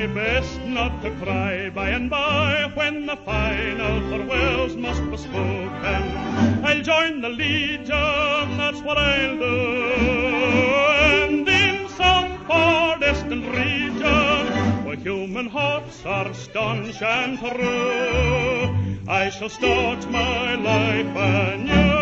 try best not to cry by and by when the final farewells must be spoken. I'll join the Legion, that's what I'll do, and in some far distant region where human hearts are staunch and true, I shall start my life anew.